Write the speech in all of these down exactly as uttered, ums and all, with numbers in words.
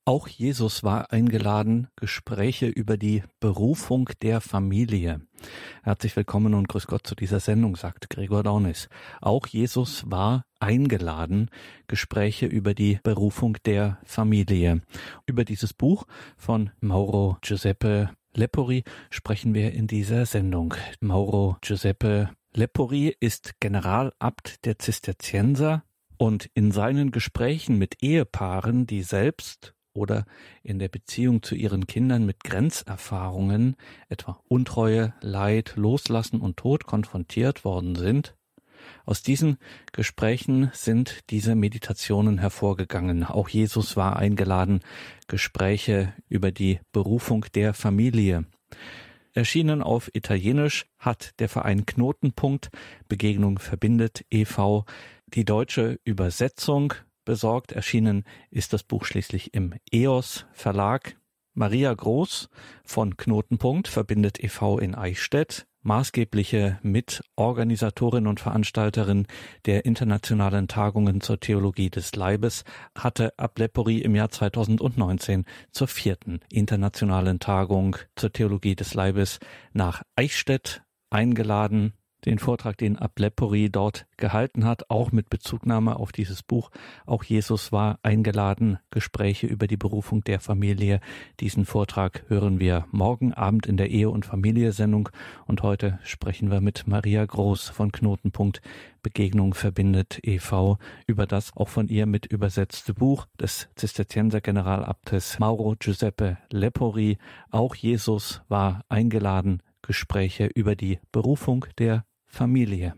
Auch Jesus war eingeladen, Gespräche über die Berufung der Familie. Herzlich willkommen und grüß Gott zu dieser Sendung, sagt Gregor Dornis. Auch Jesus war eingeladen, Gespräche über die Berufung der Familie. Über dieses Buch von Mauro Giuseppe Lepori sprechen wir in dieser Sendung. Mauro Giuseppe Lepori ist Generalabt der Zisterzienser und in seinen Gesprächen mit Ehepaaren, die selbst oder in der Beziehung zu ihren Kindern mit Grenzerfahrungen, etwa Untreue, Leid, Loslassen und Tod konfrontiert worden sind, aus diesen Gesprächen sind diese Meditationen hervorgegangen. Auch Jesus war eingeladen, Gespräche über die Berufung der Familie. Erschienen auf Italienisch hat der Verein Knotenpunkt Begegnung verbindet e V die deutsche Übersetzung besorgt. Erschienen ist das Buch schließlich im E O S Verlag. Maria Groß von Knotenpunkt verbindet e V in Eichstätt, maßgebliche Mitorganisatorin und Veranstalterin der internationalen Tagungen zur Theologie des Leibes, hatte Abt Lepori im Jahr zweitausendneunzehn zur vierten internationalen Tagung zur Theologie des Leibes nach Eichstätt eingeladen. Den Vortrag, den Abt Lepori dort gehalten hat, auch mit Bezugnahme auf dieses Buch. Auch Jesus war eingeladen, Gespräche über die Berufung der Familie. Diesen Vortrag hören wir morgen Abend in der Ehe- und Familie-Sendung. Und heute sprechen wir mit Maria Groß von Knotenpunkt Begegnung verbindet e V über das auch von ihr mit übersetzte Buch des Zisterzienser Generalabtes Mauro Giuseppe Lepori. Auch Jesus war eingeladen, Gespräche über die Berufung der Familie.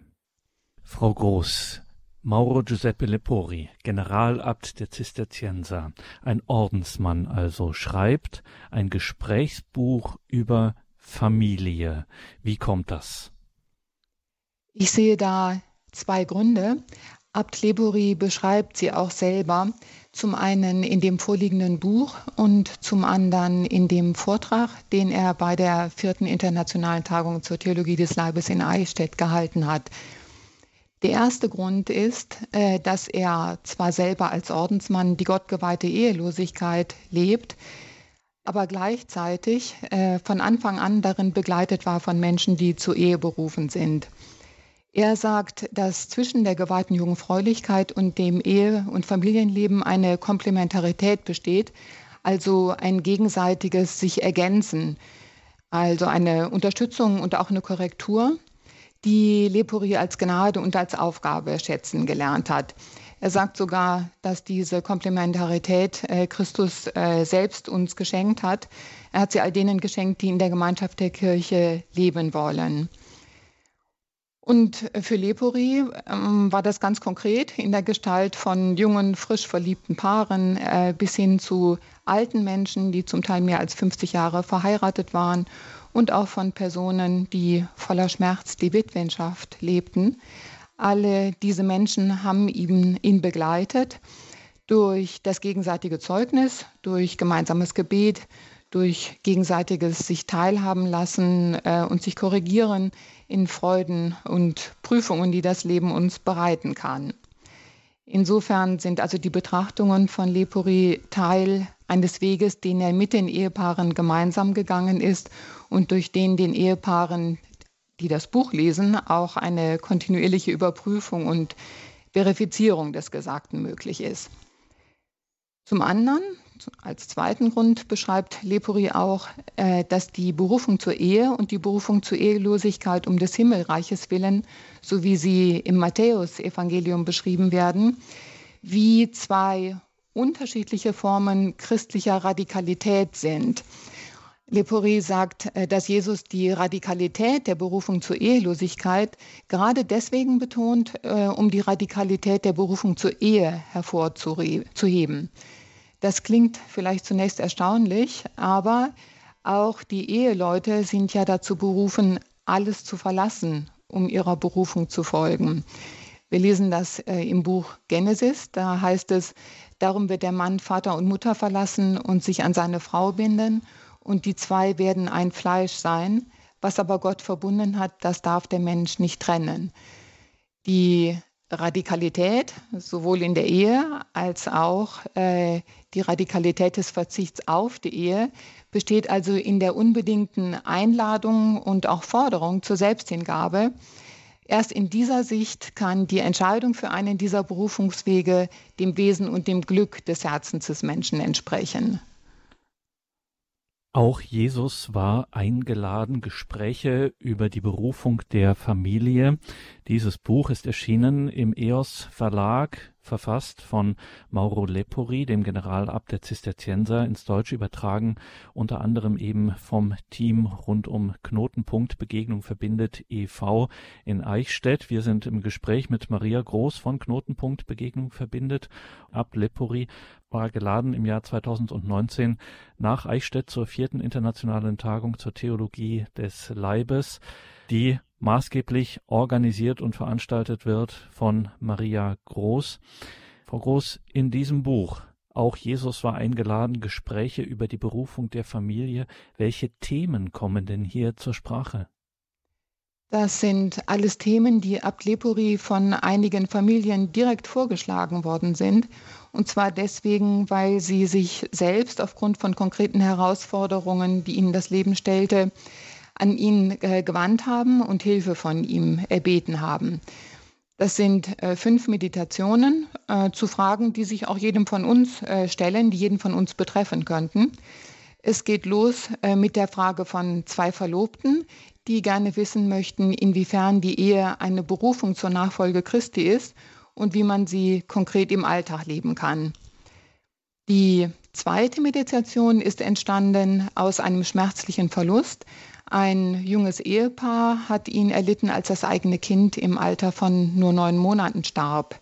Frau Groß, Mauro Giuseppe Lepori, Generalabt der Zisterzienser, ein Ordensmann also, schreibt ein Gesprächsbuch über Familie. Wie kommt das? Ich sehe da zwei Gründe. Abt Lepori beschreibt sie auch selber, zum einen in dem vorliegenden Buch und zum anderen in dem Vortrag, den er bei der vierten Internationalen Tagung zur Theologie des Leibes in Eichstätt gehalten hat. Der erste Grund ist, dass er zwar selber als Ordensmann die gottgeweihte Ehelosigkeit lebt, aber gleichzeitig von Anfang an darin begleitet war von Menschen, die zur Ehe berufen sind. Er sagt, dass zwischen der geweihten Jungfräulichkeit und dem Ehe- und Familienleben eine Komplementarität besteht, also ein gegenseitiges sich ergänzen, also eine Unterstützung und auch eine Korrektur, die Lepori als Gnade und als Aufgabe schätzen gelernt hat. Er sagt sogar, dass diese Komplementarität äh, Christus äh, selbst uns geschenkt hat. Er hat sie all denen geschenkt, die in der Gemeinschaft der Kirche leben wollen. Und für Lepori ähm, war das ganz konkret in der Gestalt von jungen, frisch verliebten Paaren äh, bis hin zu alten Menschen, die zum Teil mehr als fünfzig Jahre verheiratet waren und auch von Personen, die voller Schmerz die Witwenschaft lebten. Alle diese Menschen haben ihn, ihn begleitet durch das gegenseitige Zeugnis, durch gemeinsames Gebet, durch gegenseitiges sich teilhaben lassen äh, und sich korrigieren in Freuden und Prüfungen, die das Leben uns bereiten kann. Insofern sind also die Betrachtungen von Lepori Teil eines Weges, den er mit den Ehepaaren gemeinsam gegangen ist und durch den den Ehepaaren, die das Buch lesen, auch eine kontinuierliche Überprüfung und Verifizierung des Gesagten möglich ist. Zum anderen, als zweiten Grund beschreibt Lepori auch, äh, dass die Berufung zur Ehe und die Berufung zur Ehelosigkeit um des Himmelreiches willen, so wie sie im Matthäus-Evangelium beschrieben werden, wie zwei unterschiedliche Formen christlicher Radikalität sind. Lepori sagt, äh, dass Jesus die Radikalität der Berufung zur Ehelosigkeit gerade deswegen betont, äh, um die Radikalität der Berufung zur Ehe hervorzuheben. Das klingt vielleicht zunächst erstaunlich, aber auch die Eheleute sind ja dazu berufen, alles zu verlassen, um ihrer Berufung zu folgen. Wir lesen das äh, im Buch Genesis, da heißt es, darum wird der Mann Vater und Mutter verlassen und sich an seine Frau binden und die zwei werden ein Fleisch sein. Was aber Gott verbunden hat, das darf der Mensch nicht trennen. Die Radikalität, sowohl in der Ehe als auch äh, die Radikalität des Verzichts auf die Ehe, besteht also in der unbedingten Einladung und auch Forderung zur Selbsthingabe. Erst in dieser Sicht kann die Entscheidung für einen dieser Berufungswege dem Wesen und dem Glück des Herzens des Menschen entsprechen. Auch Jesus war eingeladen, Gespräche über die Berufung der Familie. Dieses Buch ist erschienen im E O S Verlag, verfasst von Mauro Lepori, dem Generalabt der Zisterzienser, ins Deutsche übertragen, unter anderem eben vom Team rund um Knotenpunkt Begegnung verbindet e V in Eichstätt. Wir sind im Gespräch mit Maria Groß von Knotenpunkt Begegnung verbindet. Abt Lepori war geladen im Jahr zweitausendneunzehn nach Eichstätt zur vierten internationalen Tagung zur Theologie des Leibes, die maßgeblich organisiert und veranstaltet wird von Maria Groß. Frau Groß, in diesem Buch, auch Jesus war eingeladen, Gespräche über die Berufung der Familie. Welche Themen kommen denn hier zur Sprache? Das sind alles Themen, die Abt Lepori von einigen Familien direkt vorgeschlagen worden sind. Und zwar deswegen, weil sie sich selbst aufgrund von konkreten Herausforderungen, die ihnen das Leben stellte, an ihn äh, gewandt haben und Hilfe von ihm erbeten haben. Das sind äh, fünf Meditationen äh, zu Fragen, die sich auch jedem von uns äh, stellen, die jeden von uns betreffen könnten. Es geht los äh, mit der Frage von zwei Verlobten, die gerne wissen möchten, inwiefern die Ehe eine Berufung zur Nachfolge Christi ist und wie man sie konkret im Alltag leben kann. Die zweite Meditation ist entstanden aus einem schmerzlichen Verlust. Ein junges Ehepaar hat ihn erlitten, als das eigene Kind im Alter von nur neun Monaten starb.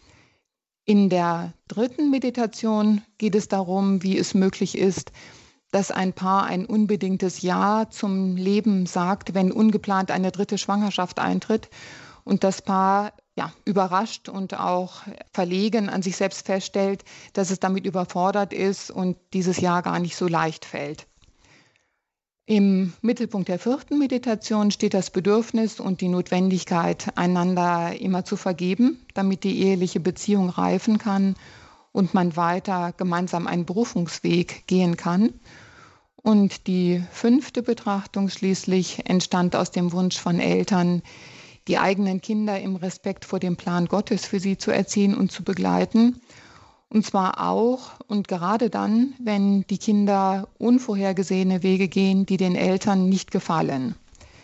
In der dritten Meditation geht es darum, wie es möglich ist, dass ein Paar ein unbedingtes Ja zum Leben sagt, wenn ungeplant eine dritte Schwangerschaft eintritt und das Paar ja, überrascht und auch verlegen an sich selbst feststellt, dass es damit überfordert ist und dieses Ja gar nicht so leicht fällt. Im Mittelpunkt der vierten Meditation steht das Bedürfnis und die Notwendigkeit, einander immer zu vergeben, damit die eheliche Beziehung reifen kann und man weiter gemeinsam einen Berufungsweg gehen kann. Und die fünfte Betrachtung schließlich entstand aus dem Wunsch von Eltern, die eigenen Kinder im Respekt vor dem Plan Gottes für sie zu erziehen und zu begleiten. Und zwar auch und gerade dann, wenn die Kinder unvorhergesehene Wege gehen, die den Eltern nicht gefallen.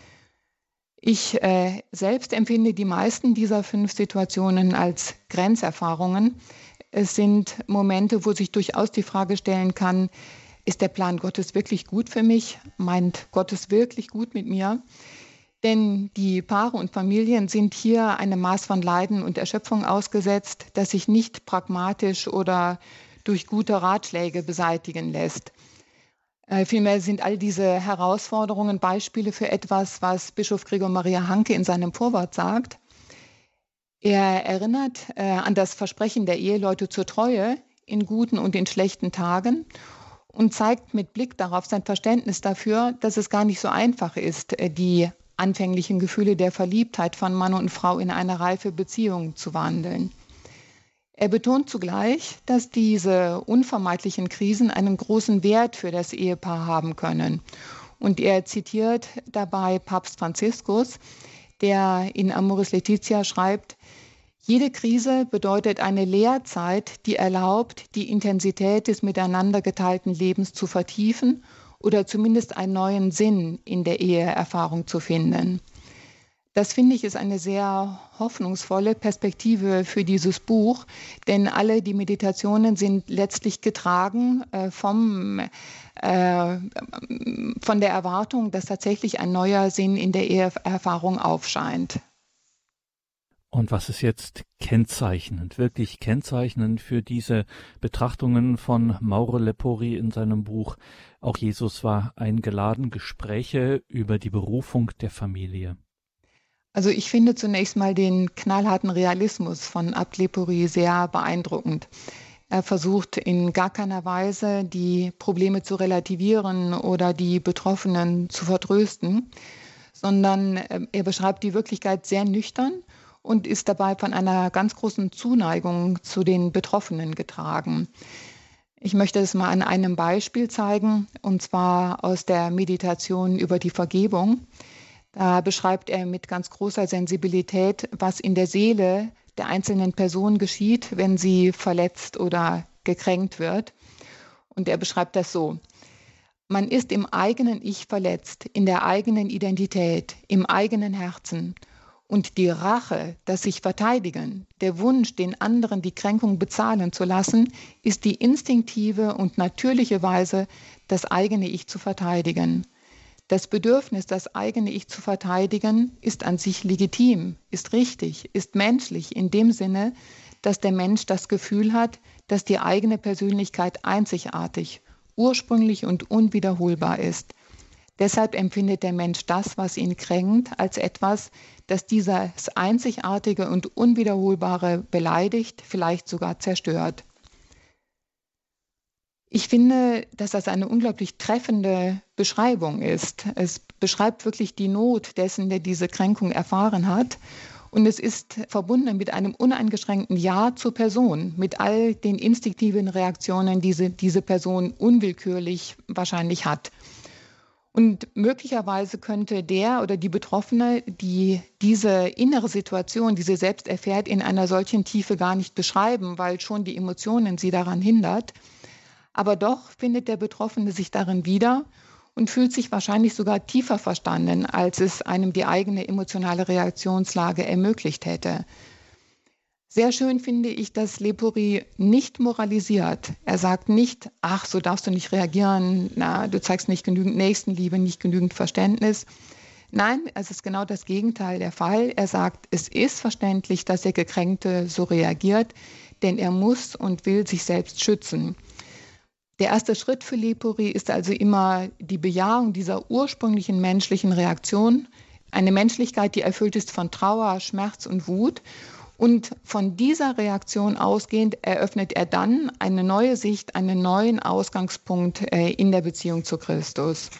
Ich äh, selbst empfinde die meisten dieser fünf Situationen als Grenzerfahrungen. Es sind Momente, wo sich durchaus die Frage stellen kann, ist der Plan Gottes wirklich gut für mich? Meint Gott es wirklich gut mit mir? Denn die Paare und Familien sind hier einem Maß von Leiden und Erschöpfung ausgesetzt, das sich nicht pragmatisch oder durch gute Ratschläge beseitigen lässt. Äh, vielmehr sind all diese Herausforderungen Beispiele für etwas, was Bischof Gregor Maria Hanke in seinem Vorwort sagt. Er erinnert äh, an das Versprechen der Eheleute zur Treue in guten und in schlechten Tagen und zeigt mit Blick darauf sein Verständnis dafür, dass es gar nicht so einfach ist, die anfänglichen Gefühle der Verliebtheit von Mann und Frau in eine reife Beziehung zu wandeln. Er betont zugleich, dass diese unvermeidlichen Krisen einen großen Wert für das Ehepaar haben können. Und er zitiert dabei Papst Franziskus, der in Amoris Laetitia schreibt: Jede Krise bedeutet eine Lehrzeit, die erlaubt, die Intensität des miteinander geteilten Lebens zu vertiefen oder zumindest einen neuen Sinn in der Eheerfahrung zu finden. Das, finde ich, ist eine sehr hoffnungsvolle Perspektive für dieses Buch, denn alle die Meditationen sind letztlich getragen äh, vom, äh, von der Erwartung, dass tatsächlich ein neuer Sinn in der Eheerfahrung aufscheint. Und was ist jetzt kennzeichnend, wirklich kennzeichnend für diese Betrachtungen von Mauro Lepori in seinem Buch? Auch Jesus war eingeladen, Gespräche über die Berufung der Familie. Also ich finde zunächst mal den knallharten Realismus von Abt Lepori sehr beeindruckend. Er versucht in gar keiner Weise, die Probleme zu relativieren oder die Betroffenen zu vertrösten, sondern er beschreibt die Wirklichkeit sehr nüchtern und ist dabei von einer ganz großen Zuneigung zu den Betroffenen getragen. Ich möchte es mal an einem Beispiel zeigen, und zwar aus der Meditation über die Vergebung. Da beschreibt er mit ganz großer Sensibilität, was in der Seele der einzelnen Person geschieht, wenn sie verletzt oder gekränkt wird. Und er beschreibt das so: Man ist im eigenen Ich verletzt, in der eigenen Identität, im eigenen Herzen. Und die Rache, das sich verteidigen, der Wunsch, den anderen die Kränkung bezahlen zu lassen, ist die instinktive und natürliche Weise, das eigene Ich zu verteidigen. Das Bedürfnis, das eigene Ich zu verteidigen, ist an sich legitim, ist richtig, ist menschlich in dem Sinne, dass der Mensch das Gefühl hat, dass die eigene Persönlichkeit einzigartig, ursprünglich und unwiederholbar ist. Deshalb empfindet der Mensch das, was ihn kränkt, als etwas, das dieses Einzigartige und Unwiederholbare beleidigt, vielleicht sogar zerstört. Ich finde, dass das eine unglaublich treffende Beschreibung ist. Es beschreibt wirklich die Not dessen, der diese Kränkung erfahren hat. Und es ist verbunden mit einem uneingeschränkten Ja zur Person, mit all den instinktiven Reaktionen, die diese, diese Person unwillkürlich wahrscheinlich hat. Und möglicherweise könnte der oder die Betroffene, die diese innere Situation, die sie selbst erfährt, in einer solchen Tiefe gar nicht beschreiben, weil schon die Emotionen sie daran hindert. Aber doch findet der Betroffene sich darin wieder und fühlt sich wahrscheinlich sogar tiefer verstanden, als es einem die eigene emotionale Reaktionslage ermöglicht hätte. Sehr schön finde ich, dass Lepori nicht moralisiert. Er sagt nicht, ach, so darfst du nicht reagieren, na, du zeigst nicht genügend Nächstenliebe, nicht genügend Verständnis. Nein, es ist genau das Gegenteil der Fall. Er sagt, es ist verständlich, dass der Gekränkte so reagiert, denn er muss und will sich selbst schützen. Der erste Schritt für Lepori ist also immer die Bejahung dieser ursprünglichen menschlichen Reaktion, eine Menschlichkeit, die erfüllt ist von Trauer, Schmerz und Wut. Und von dieser Reaktion ausgehend eröffnet er dann eine neue Sicht, einen neuen Ausgangspunkt in der Beziehung zu Christus.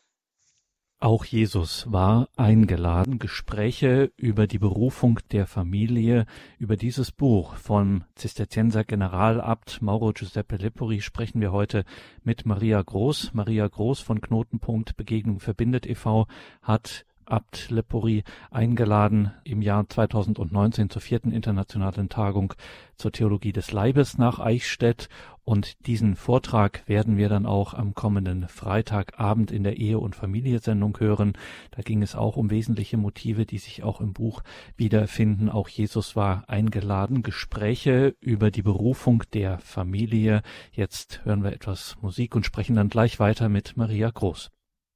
Auch Jesus war eingeladen. Gespräche über die Berufung der Familie, über dieses Buch vom Zisterzienser Generalabt Mauro Giuseppe Lepori sprechen wir heute mit Maria Groß. Maria Groß von Knotenpunkt Begegnung verbindet e V hat Abt Lepori eingeladen im Jahr zweitausendneunzehn zur vierten internationalen Tagung zur Theologie des Leibes nach Eichstätt. Und diesen Vortrag werden wir dann auch am kommenden Freitagabend in der Ehe- und Familie-Sendung hören. Da ging es auch um wesentliche Motive, die sich auch im Buch wiederfinden. Auch Jesus war eingeladen. Gespräche über die Berufung der Familie. Jetzt hören wir etwas Musik und sprechen dann gleich weiter mit Maria Groß.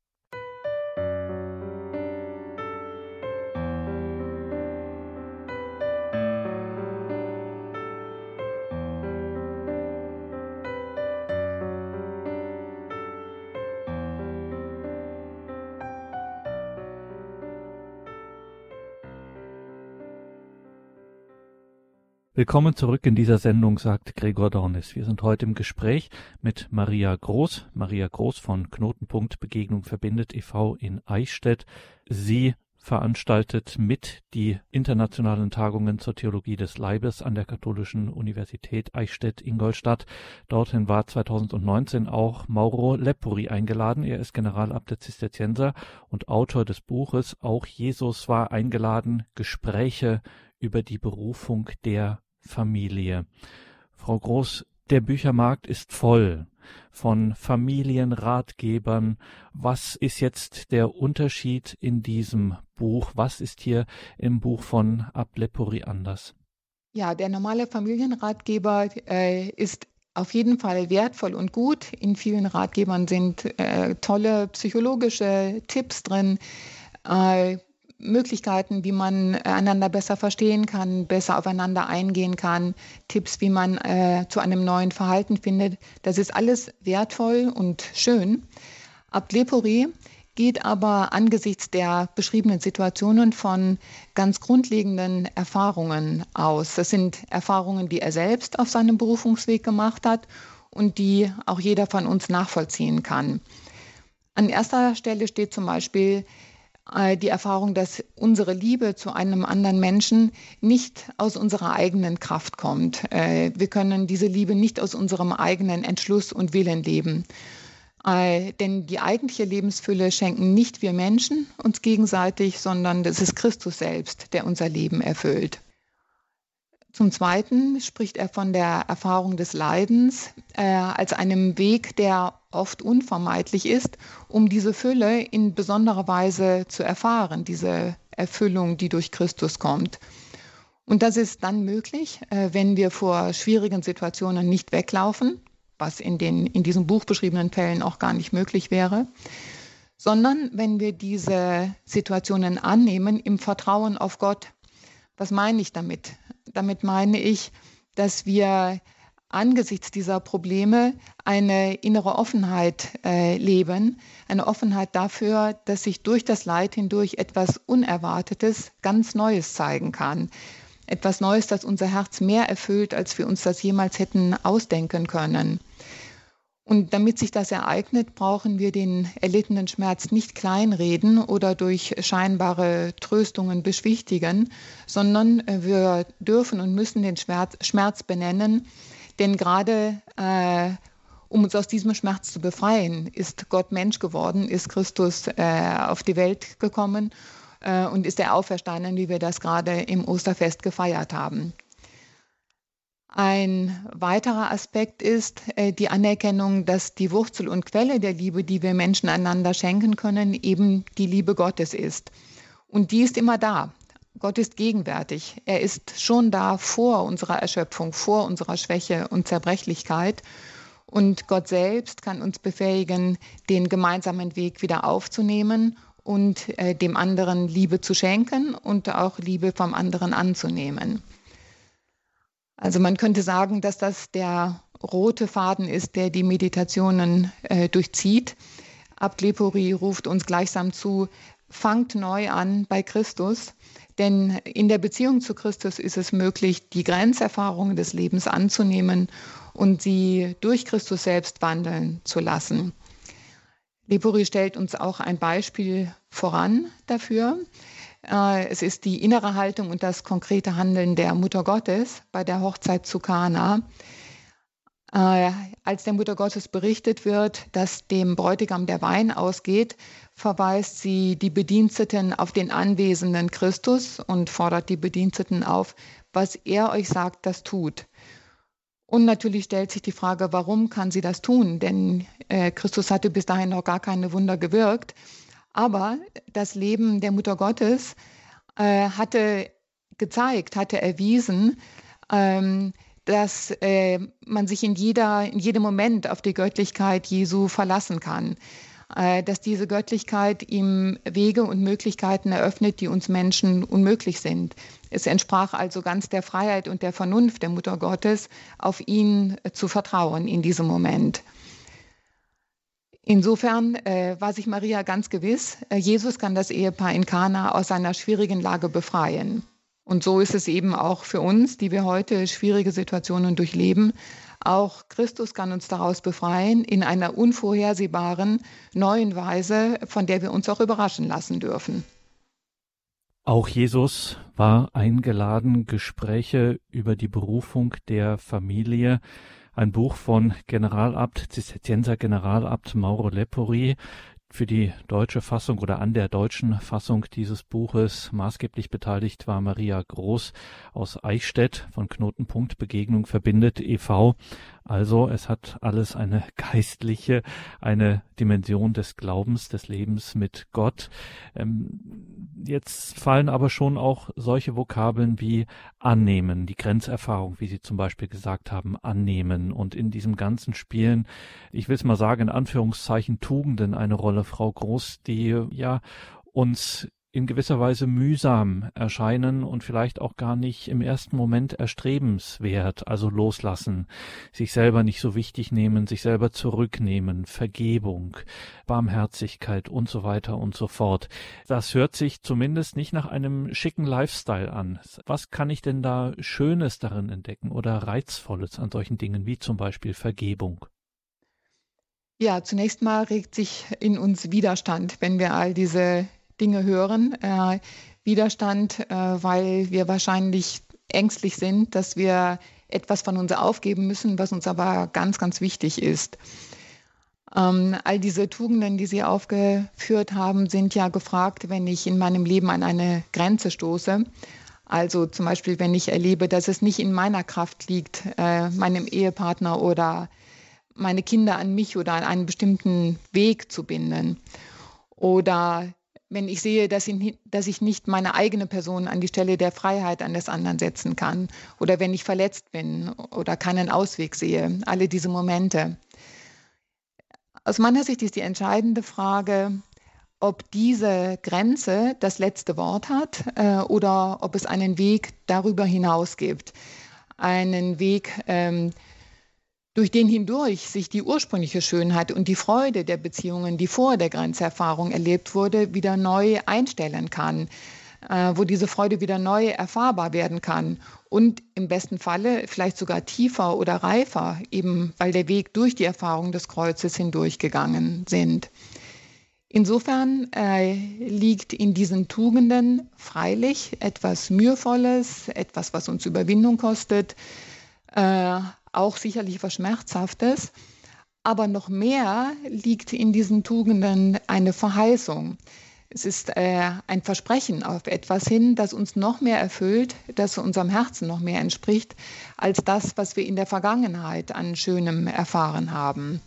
Willkommen zurück in dieser Sendung, sagt Gregor Dornis. Wir sind heute im Gespräch mit Maria Groß. Maria Groß von Knotenpunkt Begegnung verbindet e V in Eichstätt. Sie veranstaltet mit die internationalen Tagungen zur Theologie des Leibes an der Katholischen Universität Eichstätt-Ingolstadt. Dorthin war zweitausendneunzehn auch Mauro Lepori eingeladen. Er ist Generalabt der Zisterzienser und Autor des Buches Auch Jesus war eingeladen, Gespräche über die Berufung der Familie. Frau Groß, der Büchermarkt ist voll von Familienratgebern. Was ist jetzt der Unterschied in diesem Buch? Was ist hier im Buch von Abt Lepori anders? Ja, der normale Familienratgeber äh, ist auf jeden Fall wertvoll und gut. In vielen Ratgebern sind äh, tolle psychologische Tipps drin, äh, Möglichkeiten, wie man einander besser verstehen kann, besser aufeinander eingehen kann, Tipps, wie man äh, zu einem neuen Verhalten findet. Das ist alles wertvoll und schön. Abt Lepori geht aber angesichts der beschriebenen Situationen von ganz grundlegenden Erfahrungen aus. Das sind Erfahrungen, die er selbst auf seinem Berufungsweg gemacht hat und die auch jeder von uns nachvollziehen kann. An erster Stelle steht zum Beispiel äh, die Erfahrung, dass unsere Liebe zu einem anderen Menschen nicht aus unserer eigenen Kraft kommt. Äh, wir können diese Liebe nicht aus unserem eigenen Entschluss und Willen leben. Äh, denn die eigentliche Lebensfülle schenken nicht wir Menschen uns gegenseitig, sondern es ist Christus selbst, der unser Leben erfüllt. Zum Zweiten spricht er von der Erfahrung des Leidens äh, als einem Weg, der oft unvermeidlich ist, um diese Fülle in besonderer Weise zu erfahren, diese Erfüllung, die durch Christus kommt. Und das ist dann möglich, äh, wenn wir vor schwierigen Situationen nicht weglaufen, was in den in diesem Buch beschriebenen Fällen auch gar nicht möglich wäre, sondern wenn wir diese Situationen annehmen im Vertrauen auf Gott. Was meine ich damit? Damit meine ich, dass wir angesichts dieser Probleme eine innere Offenheit äh, leben, eine Offenheit dafür, dass sich durch das Leid hindurch etwas Unerwartetes, ganz Neues zeigen kann. Etwas Neues, das unser Herz mehr erfüllt, als wir uns das jemals hätten ausdenken können. Und damit sich das ereignet, brauchen wir den erlittenen Schmerz nicht kleinreden oder durch scheinbare Tröstungen beschwichtigen, sondern wir dürfen und müssen den Schmerz, Schmerz benennen, denn gerade äh, um uns aus diesem Schmerz zu befreien, ist Gott Mensch geworden, ist Christus äh, auf die Welt gekommen äh, und ist er auferstanden, wie wir das gerade im Osterfest gefeiert haben. Ein weiterer Aspekt ist äh, die Anerkennung, dass die Wurzel und Quelle der Liebe, die wir Menschen einander schenken können, eben die Liebe Gottes ist. Und die ist immer da. Gott ist gegenwärtig. Er ist schon da vor unserer Erschöpfung, vor unserer Schwäche und Zerbrechlichkeit. Und Gott selbst kann uns befähigen, den gemeinsamen Weg wieder aufzunehmen und äh, dem anderen Liebe zu schenken und auch Liebe vom anderen anzunehmen. Also man könnte sagen, dass das der rote Faden ist, der die Meditationen äh, durchzieht. Abt Lepori ruft uns gleichsam zu, fangt neu an bei Christus, denn in der Beziehung zu Christus ist es möglich, die Grenzerfahrungen des Lebens anzunehmen und sie durch Christus selbst wandeln zu lassen. Lepori stellt uns auch ein Beispiel voran dafür. Es ist die innere Haltung und das konkrete Handeln der Mutter Gottes bei der Hochzeit zu Kana. Als der Mutter Gottes berichtet wird, dass dem Bräutigam der Wein ausgeht, verweist sie die Bediensteten auf den anwesenden Christus und fordert die Bediensteten auf, was er euch sagt, das tut. Und natürlich stellt sich die Frage, warum kann sie das tun? Denn äh, Christus hatte bis dahin noch gar keine Wunder gewirkt. Aber das Leben der Mutter Gottes äh, hatte gezeigt, hatte erwiesen, ähm, dass äh, man sich in, jeder, in jedem Moment auf die Göttlichkeit Jesu verlassen kann. Äh, dass diese Göttlichkeit ihm Wege und Möglichkeiten eröffnet, die uns Menschen unmöglich sind. Es entsprach also ganz der Freiheit und der Vernunft der Mutter Gottes, auf ihn äh, zu vertrauen in diesem Moment. Insofern äh, war sich Maria ganz gewiss, äh, Jesus kann das Ehepaar in Kana aus seiner schwierigen Lage befreien. Und so ist es eben auch für uns, die wir heute schwierige Situationen durchleben. Auch Christus kann uns daraus befreien in einer unvorhersehbaren, neuen Weise, von der wir uns auch überraschen lassen dürfen. Auch Jesus war eingeladen, Gespräche über die Berufung der Familie. Ein Buch von Generalabt, Zisterzienser Generalabt Mauro Lepori. Für die deutsche Fassung oder an der deutschen Fassung dieses Buches maßgeblich beteiligt war Maria Groß aus Eichstätt von Knotenpunkt Begegnung verbindet e V Also es hat alles eine geistliche, eine Dimension des Glaubens, des Lebens mit Gott. Ähm, jetzt fallen aber schon auch solche Vokabeln wie annehmen, die Grenzerfahrung, wie Sie zum Beispiel gesagt haben, annehmen. Und in diesem ganzen Spielen, ich will es mal sagen, in Anführungszeichen Tugenden eine Rolle, Frau Groß, die ja uns in gewisser Weise mühsam erscheinen und vielleicht auch gar nicht im ersten Moment erstrebenswert, also loslassen, sich selber nicht so wichtig nehmen, sich selber zurücknehmen, Vergebung, Barmherzigkeit und so weiter und so fort. Das hört sich zumindest nicht nach einem schicken Lifestyle an. Was kann ich denn da Schönes darin entdecken oder Reizvolles an solchen Dingen wie zum Beispiel Vergebung? Ja, zunächst mal regt sich in uns Widerstand, wenn wir all diese Dinge hören. Äh, Widerstand, äh, weil wir wahrscheinlich ängstlich sind, dass wir etwas von uns aufgeben müssen, was uns aber ganz, ganz wichtig ist. Ähm, all diese Tugenden, die Sie aufgeführt haben, sind ja gefragt, wenn ich in meinem Leben an eine Grenze stoße. Also zum Beispiel, wenn ich erlebe, dass es nicht in meiner Kraft liegt, äh, meinem Ehepartner oder meine Kinder an mich oder an einen bestimmten Weg zu binden. Oder wenn ich sehe, dass ich, dass ich nicht meine eigene Person an die Stelle der Freiheit eines anderen setzen kann. Oder wenn ich verletzt bin oder keinen Ausweg sehe. Alle diese Momente. Aus meiner Sicht ist die entscheidende Frage, ob diese Grenze das letzte Wort hat äh, oder ob es einen Weg darüber hinaus gibt. Einen Weg, ähm, durch den hindurch sich die ursprüngliche Schönheit und die Freude der Beziehungen, die vor der Grenzerfahrung erlebt wurde, wieder neu einstellen kann, äh, wo diese Freude wieder neu erfahrbar werden kann und im besten Falle vielleicht sogar tiefer oder reifer, eben weil der Weg durch die Erfahrung des Kreuzes hindurchgegangen sind. Insofern äh, liegt in diesen Tugenden freilich etwas Mühevolles, etwas, was uns Überwindung kostet, äh, auch sicherlich was Schmerzhaftes. Aber noch mehr liegt in diesen Tugenden eine Verheißung. Es ist äh, ein Versprechen auf etwas hin, das uns noch mehr erfüllt, das unserem Herzen noch mehr entspricht, als das, was wir in der Vergangenheit an Schönem erfahren haben.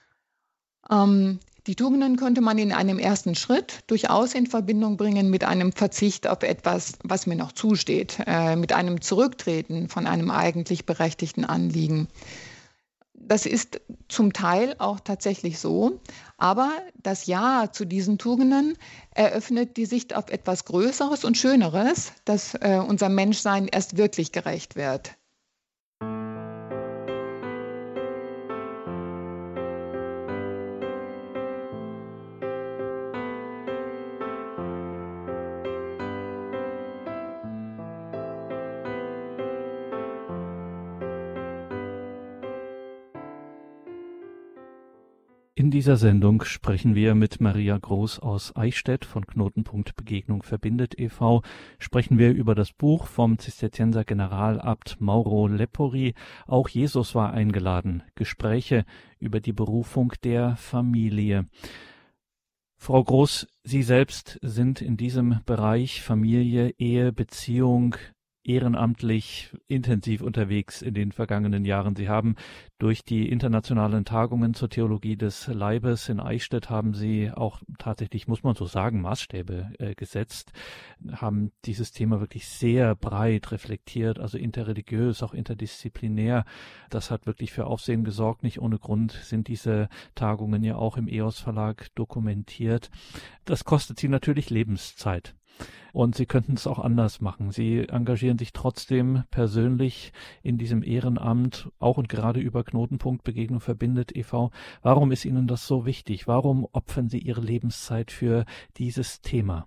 Ähm, Die Tugenden könnte man in einem ersten Schritt durchaus in Verbindung bringen mit einem Verzicht auf etwas, was mir noch zusteht, äh, mit einem Zurücktreten von einem eigentlich berechtigten Anliegen. Das ist zum Teil auch tatsächlich so, aber das Ja zu diesen Tugenden eröffnet die Sicht auf etwas Größeres und Schöneres, dass äh, unser Menschsein erst wirklich gerecht wird. In dieser Sendung sprechen wir mit Maria Groß aus Eichstätt von Knotenpunkt Begegnung verbindet e V Sprechen wir über das Buch vom Zisterzienser Generalabt Mauro Lepori. Auch Jesus war eingeladen. Gespräche über die Berufung der Familie. Frau Groß, Sie selbst sind in diesem Bereich Familie, Ehe, Beziehung ehrenamtlich intensiv unterwegs in den vergangenen Jahren. Sie haben durch die internationalen Tagungen zur Theologie des Leibes in Eichstätt haben Sie auch tatsächlich, muss man so sagen, Maßstäbe äh, gesetzt, haben dieses Thema wirklich sehr breit reflektiert, also interreligiös, auch interdisziplinär. Das hat wirklich für Aufsehen gesorgt. Nicht ohne Grund sind diese Tagungen ja auch im E O S Verlag dokumentiert. Das kostet Sie natürlich Lebenszeit. Und Sie könnten es auch anders machen. Sie engagieren sich trotzdem persönlich in diesem Ehrenamt, auch und gerade über Knotenpunkt Begegnung verbindet e V Warum ist Ihnen das so wichtig? Warum opfern Sie Ihre Lebenszeit für dieses Thema?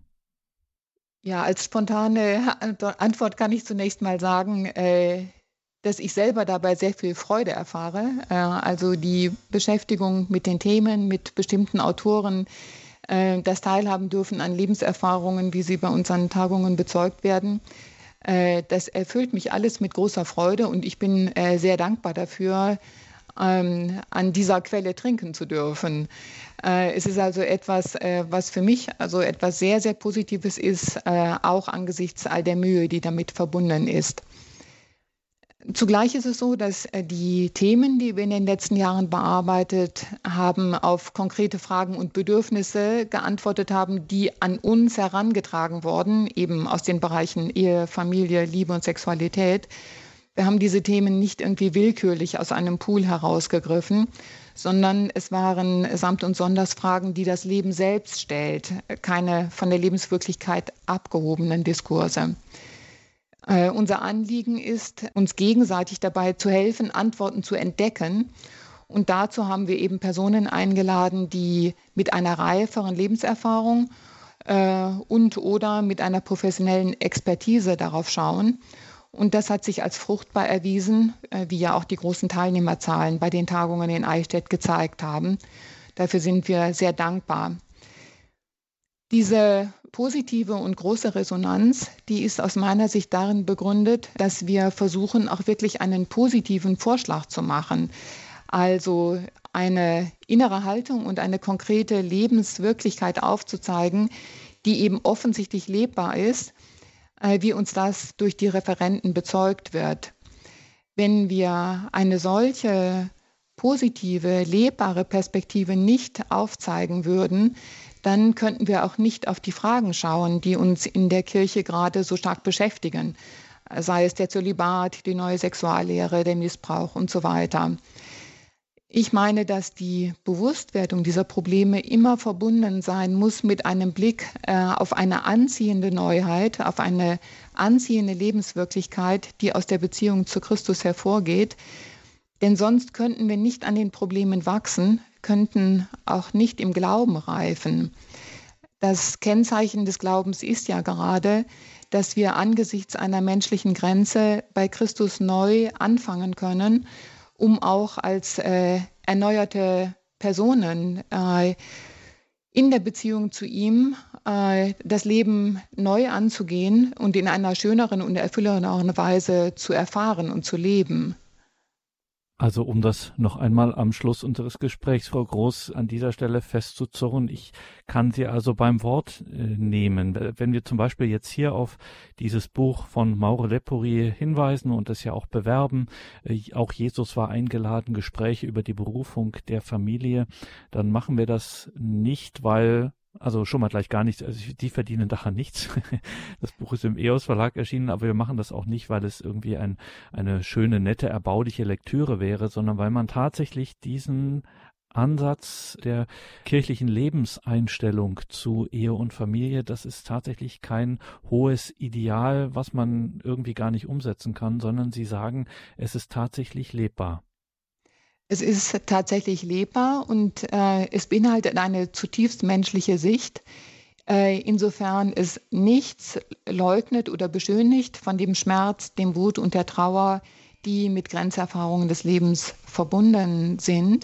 Ja, als spontane Antwort kann ich zunächst mal sagen, äh, dass ich selber dabei sehr viel Freude erfahre. Äh, also die Beschäftigung mit den Themen, mit bestimmten Autoren, das Teilhaben dürfen an Lebenserfahrungen, wie sie bei unseren Tagungen bezeugt werden. Das erfüllt mich alles mit großer Freude und ich bin sehr dankbar dafür, an dieser Quelle trinken zu dürfen. Es ist also etwas, was für mich also etwas sehr, sehr Positives ist, auch angesichts all der Mühe, die damit verbunden ist. Zugleich ist es so, dass die Themen, die wir in den letzten Jahren bearbeitet haben, auf konkrete Fragen und Bedürfnisse geantwortet haben, die an uns herangetragen wurden, eben aus den Bereichen Ehe, Familie, Liebe und Sexualität. Wir haben diese Themen nicht irgendwie willkürlich aus einem Pool herausgegriffen, sondern es waren Samt- und Sondersfragen, die das Leben selbst stellt, keine von der Lebenswirklichkeit abgehobenen Diskurse. Äh, unser Anliegen ist, uns gegenseitig dabei zu helfen, Antworten zu entdecken. Und dazu haben wir eben Personen eingeladen, die mit einer reiferen Lebenserfahrung äh, und oder mit einer professionellen Expertise darauf schauen. Und das hat sich als fruchtbar erwiesen, äh, wie ja auch die großen Teilnehmerzahlen bei den Tagungen in Eichstätt gezeigt haben. Dafür sind wir sehr dankbar. Diese positive und große Resonanz, die ist aus meiner Sicht darin begründet, dass wir versuchen, auch wirklich einen positiven Vorschlag zu machen. Also eine innere Haltung und eine konkrete Lebenswirklichkeit aufzuzeigen, die eben offensichtlich lebbar ist, äh, wie uns das durch die Referenten bezeugt wird. Wenn wir eine solche positive, lebbare Perspektive nicht aufzeigen würden, dann könnten wir auch nicht auf die Fragen schauen, die uns in der Kirche gerade so stark beschäftigen, sei es der Zölibat, die neue Sexuallehre, der Missbrauch und so weiter. Ich meine, dass die Bewusstwerdung dieser Probleme immer verbunden sein muss mit einem Blick äh, auf eine anziehende Neuheit, auf eine anziehende Lebenswirklichkeit, die aus der Beziehung zu Christus hervorgeht. Denn sonst könnten wir nicht an den Problemen wachsen, könnten auch nicht im Glauben reifen. Das Kennzeichen des Glaubens ist ja gerade, dass wir angesichts einer menschlichen Grenze bei Christus neu anfangen können, um auch als äh, erneuerte Personen äh, in der Beziehung zu ihm äh, das Leben neu anzugehen und in einer schöneren und erfüllenderen Weise zu erfahren und zu leben. Also um das noch einmal am Schluss unseres Gesprächs, Frau Groß, an dieser Stelle festzuzurren, ich kann Sie also beim Wort äh, nehmen. Wenn wir zum Beispiel jetzt hier auf dieses Buch von Mauro Lepori hinweisen und es ja auch bewerben, äh, auch Jesus war eingeladen, Gespräche über die Berufung der Familie, dann machen wir das nicht, weil... Also schon mal gleich gar nichts, also die verdienen daran nichts. Das Buch ist im E O S Verlag erschienen, aber wir machen das auch nicht, weil es irgendwie ein, eine schöne, nette, erbauliche Lektüre wäre, sondern weil man tatsächlich diesen Ansatz der kirchlichen Lebenseinstellung zu Ehe und Familie, das ist tatsächlich kein hohes Ideal, was man irgendwie gar nicht umsetzen kann, sondern sie sagen, es ist tatsächlich lebbar. Es ist tatsächlich lebbar und äh, es beinhaltet eine zutiefst menschliche Sicht, äh, insofern es nichts leugnet oder beschönigt von dem Schmerz, dem Wut und der Trauer, die mit Grenzerfahrungen des Lebens verbunden sind.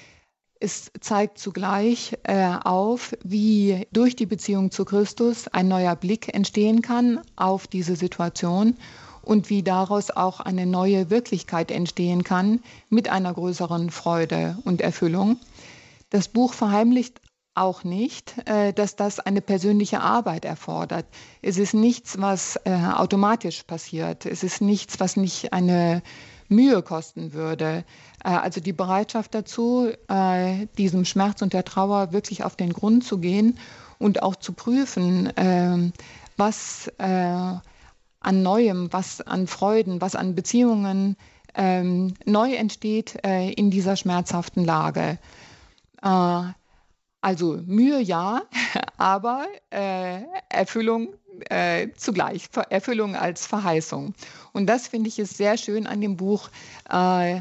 Es zeigt zugleich äh, auf, wie durch die Beziehung zu Christus ein neuer Blick entstehen kann auf diese Situation und wie daraus auch eine neue Wirklichkeit entstehen kann mit einer größeren Freude und Erfüllung. Das Buch verheimlicht auch nicht, äh, dass das eine persönliche Arbeit erfordert. Es ist nichts, was äh, automatisch passiert. Es ist nichts, was nicht eine Mühe kosten würde. Äh, also die Bereitschaft dazu, äh, diesem Schmerz und der Trauer wirklich auf den Grund zu gehen und auch zu prüfen, äh, was äh, an Neuem, was an Freuden, was an Beziehungen ähm, neu entsteht äh, in dieser schmerzhaften Lage. Äh, also Mühe ja, aber äh, Erfüllung äh, zugleich, Erfüllung als Verheißung. Und das finde ich ist sehr schön an dem Buch. Äh,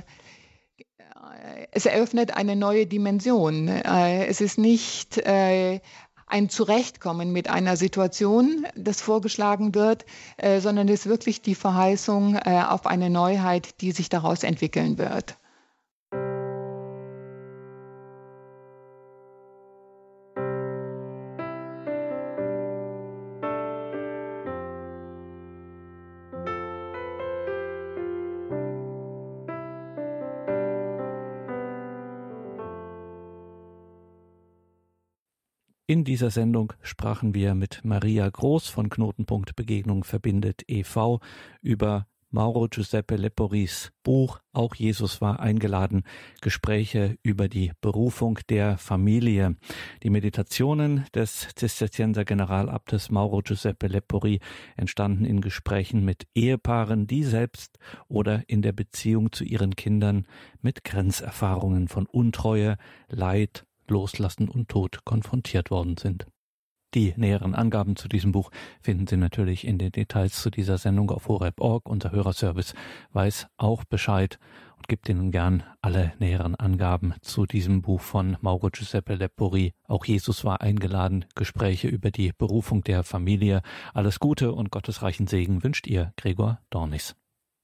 es eröffnet eine neue Dimension. Äh, es ist nicht äh, ein Zurechtkommen mit einer Situation, das vorgeschlagen wird, äh, sondern es ist wirklich die Verheißung äh, auf eine Neuheit, die sich daraus entwickeln wird. In dieser Sendung sprachen wir mit Maria Groß von Knotenpunkt Begegnung verbindet e V über Mauro Giuseppe Leporis Buch Auch Jesus war eingeladen, Gespräche über die Berufung der Familie. Die Meditationen des Zisterzienser Generalabtes Mauro Giuseppe Lepori entstanden in Gesprächen mit Ehepaaren, die selbst oder in der Beziehung zu ihren Kindern mit Grenzerfahrungen von Untreue, Leid, Loslassen und Tod konfrontiert worden sind. Die näheren Angaben zu diesem Buch finden Sie natürlich in den Details zu dieser Sendung auf horeb punkt org. Unser Hörerservice weiß auch Bescheid und gibt Ihnen gern alle näheren Angaben zu diesem Buch von Mauro Giuseppe Lepori. Auch Jesus war eingeladen, Gespräche über die Berufung der Familie. Alles Gute und gottesreichen Segen wünscht Ihr Gregor Dornis.